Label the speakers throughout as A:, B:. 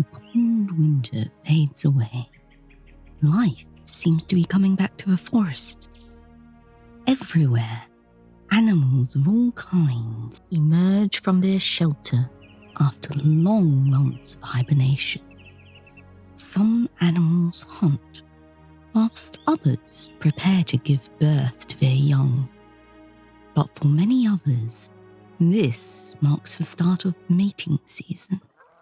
A: the cold winter fades away, life seems to be coming back to the forest. Everywhere, animals of all kinds emerge from their shelter after long months of hibernation. Some animals hunt, whilst others prepare to give birth to their young. But for many others, this marks the start of mating season.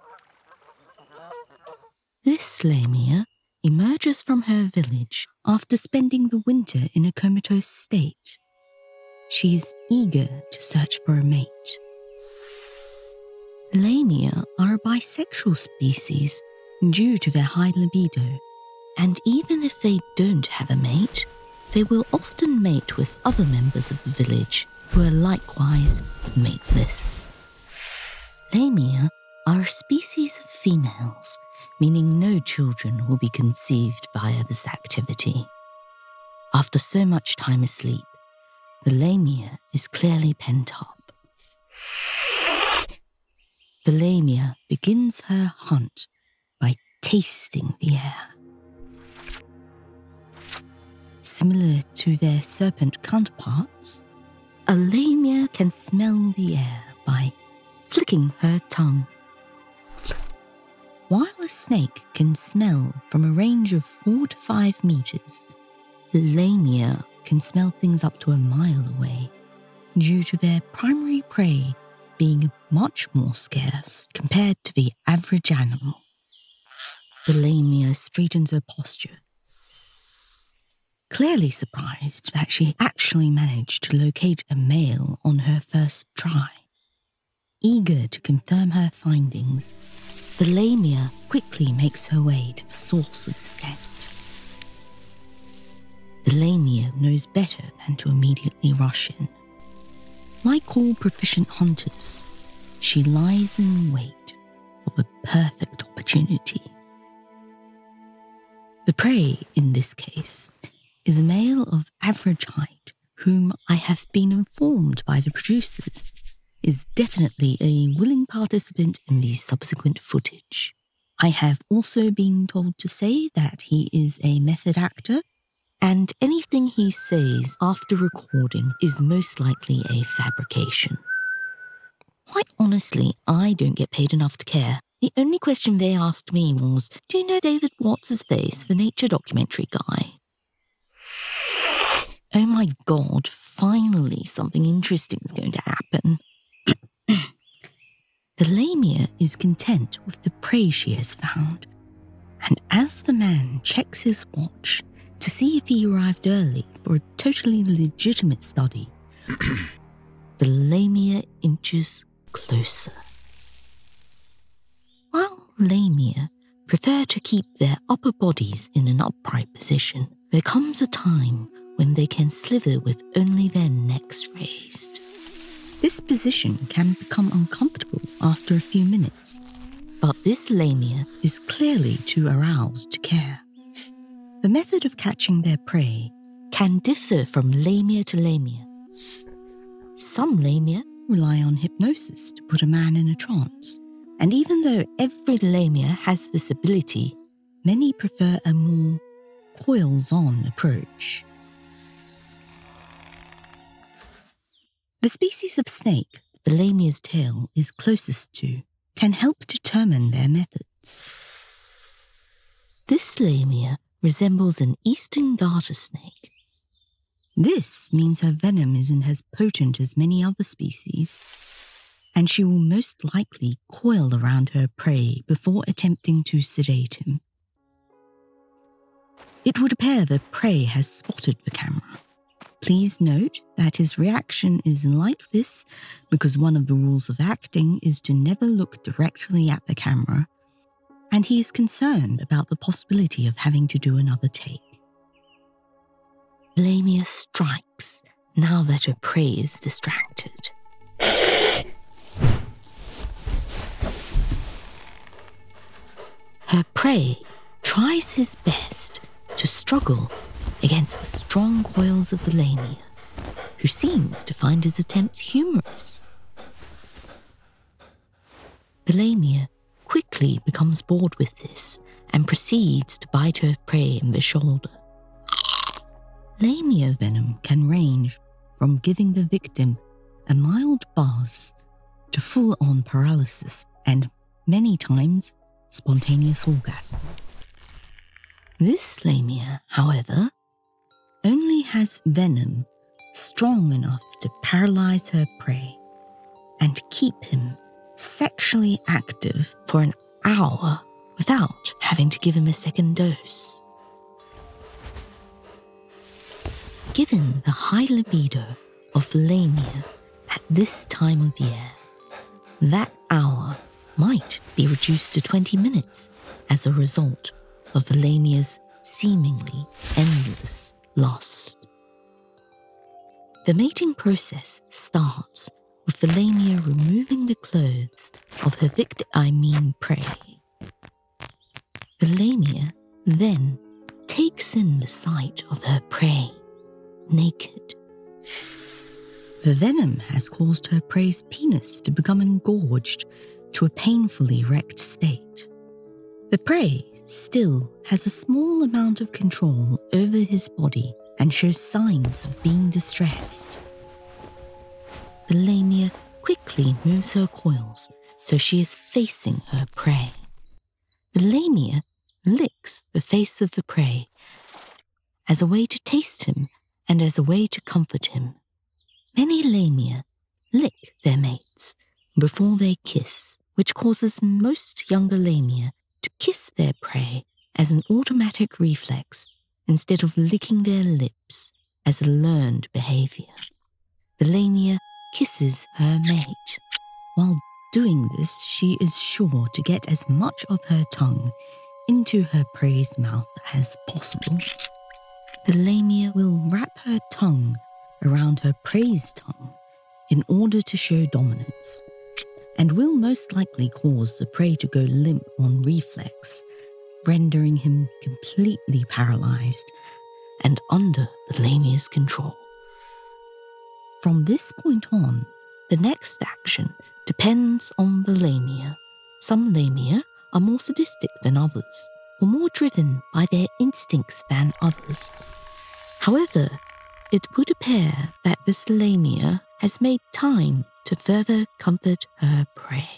A: This lamia emerges from her village after spending the winter in a comatose state. She is eager to search for a mate. Lamia are a bisexual species due to their high libido, and even if they don't have a mate, they will often mate with other members of the village who are likewise mateless. Lamia are a species of females, meaning no children will be conceived via this activity. After so much time asleep, the lamia is clearly pent up. The lamia begins her hunt by tasting the air. Similar to their serpent counterparts, a lamia can smell the air by flicking her tongue. While a snake can smell from a range of 4 to 5 meters, the lamia can smell things up to a mile away, due to their primary prey being much more scarce compared to the average animal. The lamia straightens her posture, clearly surprised that she actually managed to locate a male on her first try. Eager to confirm her findings, the lamia quickly makes her way to the source of the scent. The lamia knows better than to immediately rush in. Like all proficient hunters, she lies in wait for the perfect opportunity. The prey, in this case, is a male of average height, whom I have been informed by the producers is definitely a willing participant in the subsequent footage. I have also been told to say that he is a method actor, and anything he says after recording is most likely a fabrication. Quite honestly, I don't get paid enough to care. The only question they asked me was, do you know David What's-His-Face, the nature documentary guy? Oh my god, finally something interesting is going to happen. The lamia is content with the prey she has found, and as the man checks his watch to see if he arrived early for a totally legitimate study, the lamia inches closer. While lamia prefer to keep their upper bodies in an upright position, there comes a time when they can slither with only their necks raised. This position can become uncomfortable after a few minutes, but this lamia is clearly too aroused to care. The method of catching their prey can differ from lamia to lamia. Some lamia rely on hypnosis to put a man in a trance, and even though every lamia has this ability, many prefer a more coils-on approach. The species of snake the lamia's tail is closest to can help determine their methods. This lamia resembles an eastern garter snake. This means her venom isn't as potent as many other species, and she will most likely coil around her prey before attempting to sedate him. It would appear the prey has spotted the camera. Please note that his reaction is like this because one of the rules of acting is to never look directly at the camera, and he is concerned about the possibility of having to do another take. Lamia strikes now that her prey is distracted. Her prey tries his best to struggle against the strong coils of the lamia, who seems to find his attempts humorous. The lamia quickly becomes bored with this and proceeds to bite her prey in the shoulder. Lamia venom can range from giving the victim a mild buzz to full-on paralysis and, many times, spontaneous orgasm. This lamia, however, only has venom strong enough to paralyze her prey and keep him sexually active for an hour without having to give him a second dose. Given the high libido of lamia at this time of year, that hour might be reduced to 20 minutes as a result of the lamia's seemingly endless lust. The mating process starts with the lamia removing the clothes of her prey. The lamia then takes in the sight of her prey, naked. The venom has caused her prey's penis to become engorged to a painfully erect state. The prey still has a small amount of control over his body and shows signs of being distressed. The lamia quickly moves her coils so she is facing her prey. The lamia licks the face of the prey as a way to taste him and as a way to comfort him. Many lamia lick their mates before they kiss, which causes most younger lamia to kiss their prey as an automatic reflex instead of licking their lips as a learned behavior. The lamia kisses her mate. While doing this, she is sure to get as much of her tongue into her prey's mouth as possible. The lamia will wrap her tongue around her prey's tongue in order to show dominance, and will most likely cause the prey to go limp on reflex, rendering him completely paralyzed and under the lamia's control. From this point on, the next action depends on the lamia. Some lamia are more sadistic than others, or more driven by their instincts than others. However, it would appear that this lamia has made time to further comfort her prey.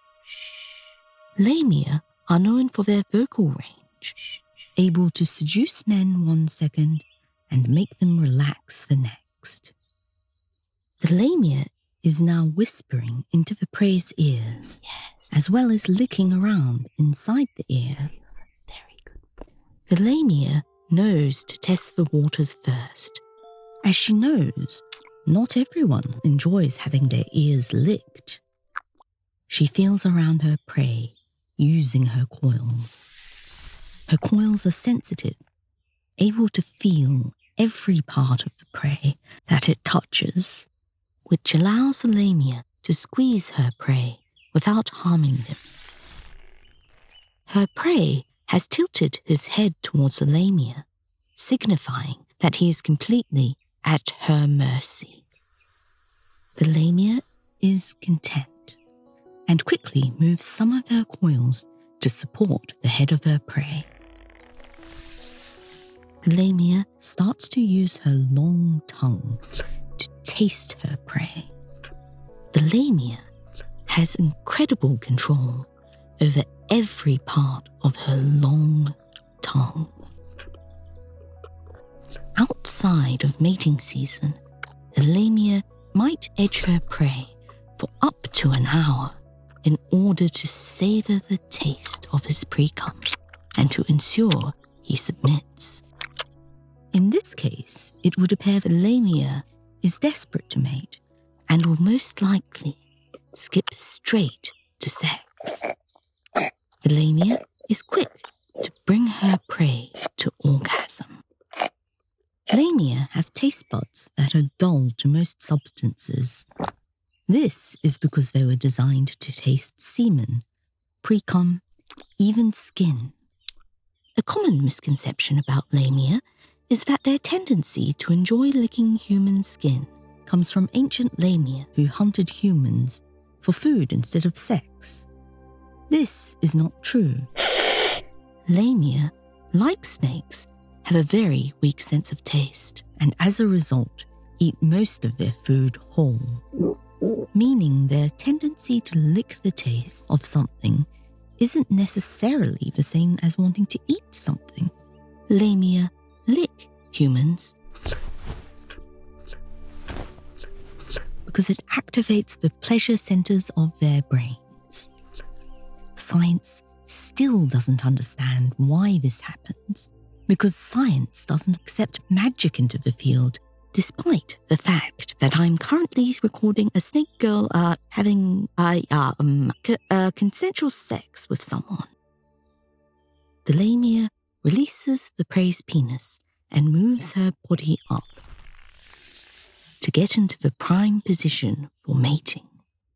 A: Lamia are known for their vocal range, able to seduce men 1 second and make them relax the next. The lamia is now whispering into the prey's ears, as well as licking around inside the ear. Very good. The lamia knows to test the waters first, as she knows not everyone enjoys having their ears licked. She feels around her prey using her coils. Her coils are sensitive, able to feel every part of the prey that it touches, which allows the lamia to squeeze her prey without harming him. Her prey has tilted his head towards the lamia, signifying that he is completely at her mercy. The lamia is content and quickly moves some of her coils to support the head of her prey. The lamia starts to use her long tongue to taste her prey. The lamia has incredible control over every part of her long tongue. Outside of mating season, the lamia might edge her prey for up to an hour in order to savor the taste of his pre-cum and to ensure he submits. In this case, it would appear the lamia is desperate to mate and will most likely skip straight to sex. The lamia is quick to bring her prey to orgasm. Lamia have taste buds that are dull to most substances. This is because they were designed to taste semen, pre-cum, even skin. A common misconception about lamia is that their tendency to enjoy licking human skin comes from ancient lamia who hunted humans for food instead of sex. This is not true. Lamia, like snakes, have a very weak sense of taste, and as a result, eat most of their food whole, meaning their tendency to lick the taste of something isn't necessarily the same as wanting to eat something. Lamia lick humans because it activates the pleasure centers of their brains. Science still doesn't understand why this happens, because science doesn't accept magic into the field, despite the fact that I'm currently recording a snake girl having consensual sex with someone. The lamia releases the prey's penis and moves her body up to get into the prime position for mating.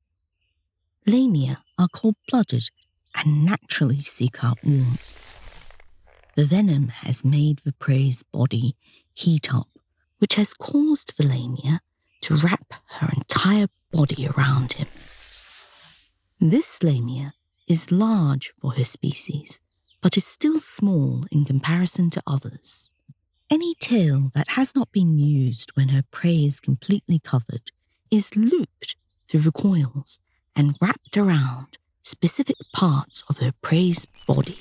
A: Lamia are cold-blooded and naturally seek out warmth. The venom has made the prey's body heat up, which has caused the lamia to wrap her entire body around him. This lamia is large for her species, but is still small in comparison to others. Any tail that has not been used when her prey is completely covered is looped through the coils and wrapped around specific parts of her prey's body.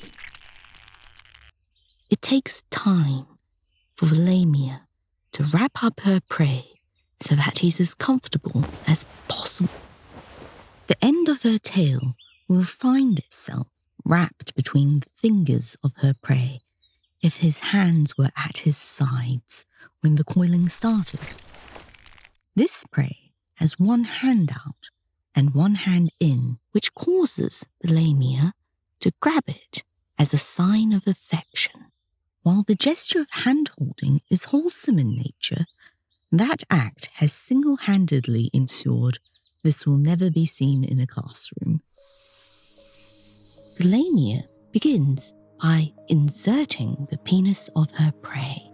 A: It takes time for the lamia to wrap up her prey so that he's as comfortable as possible. The end of her tail will find itself wrapped between the fingers of her prey if his hands were at his sides when the coiling started. This prey has one hand out and one hand in, which causes the lamia to grab it as a sign of affection. While the gesture of hand-holding is wholesome in nature, that act has single-handedly ensured this will never be seen in a classroom. The lamia begins by inserting the penis of her prey.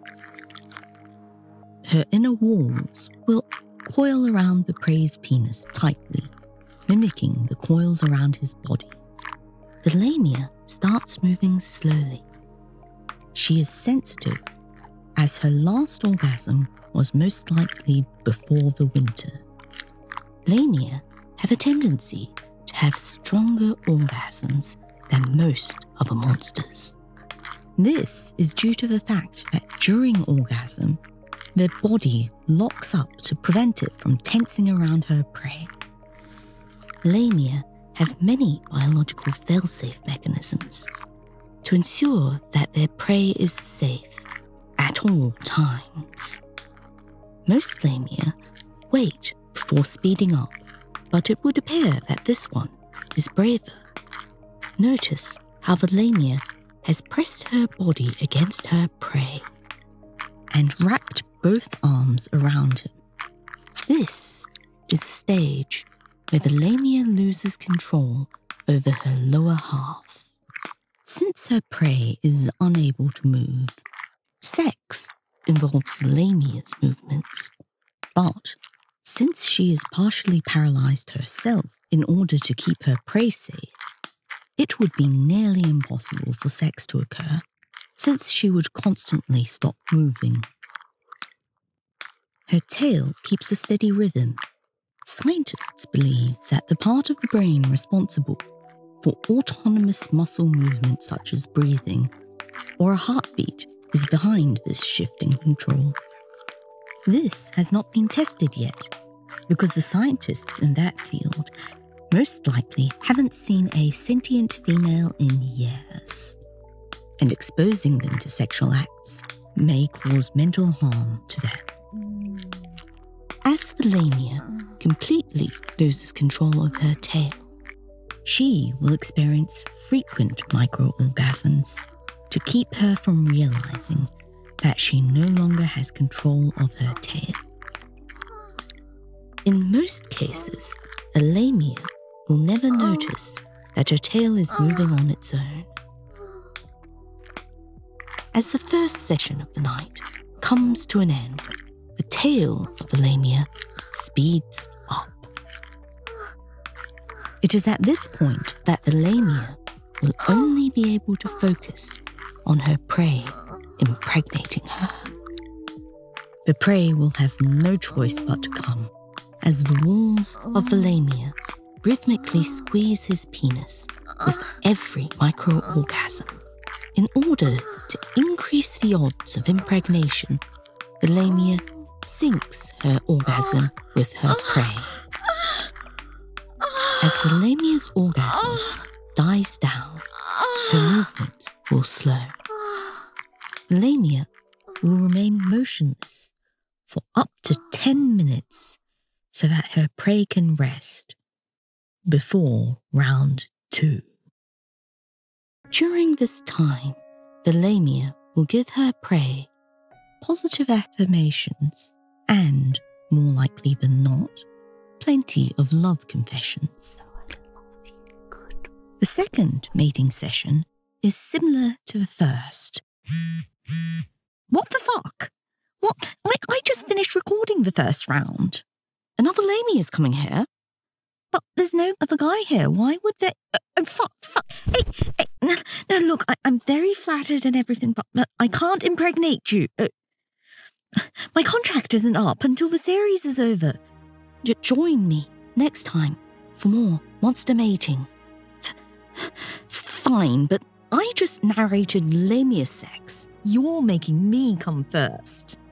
A: Her inner walls will coil around the prey's penis tightly, mimicking the coils around his body. The lamia starts moving slowly. She is sensitive, as her last orgasm was most likely before the winter. Lamia have a tendency to have stronger orgasms than most other monsters. This is due to the fact that during orgasm, their body locks up to prevent it from tensing around her prey. Lamia have many biological fail-safe mechanisms to ensure that their prey is safe at all times. Most lamia wait before speeding up, but it would appear that this one is braver. Notice how the lamia has pressed her body against her prey and wrapped both arms around him. This is the stage where the lamia loses control over her lower half. Since her prey is unable to move, sex involves the lamia's movements. But since she is partially paralyzed herself in order to keep her prey safe, it would be nearly impossible for sex to occur, since she would constantly stop moving. Her tail keeps a steady rhythm. Scientists believe that the part of the brain responsible for autonomous muscle movements such as breathing or a heartbeat is behind this shifting control. This has not been tested yet, because the scientists in that field most likely haven't seen a sentient female in years, and exposing them to sexual acts may cause mental harm to them. As the lamia completely loses control of her tail, she will experience frequent micro-orgasms to keep her from realizing that she no longer has control of her tail. In most cases, a lamia will never notice that her tail is moving on its own. As the first session of the night comes to an end, the tail of the lamia speeds up. It is at this point that the lamia will only be able to focus on her prey impregnating her. The prey will have no choice but to come, as the walls of the lamia rhythmically squeeze his penis with every micro-orgasm. In order to increase the odds of impregnation, the lamia syncs her orgasm with her prey. As the lamia's orgasm dies down, her movements will slow. The lamia will remain motionless for up to 10 minutes so that her prey can rest before round 2. During this time, the lamia will give her prey positive affirmations and, more likely than not, plenty of love confessions. The second mating session is similar to the first. What the fuck? What? I just finished recording the first round. Another lamia is coming here? But there's no other guy here. Why would there... fuck. Hey, no, look, I'm very flattered and everything, but I can't impregnate you. My contract isn't up until the series is over. Join me next time for more monster mating. Fine, but I just narrated lamia sex. You're making me come first.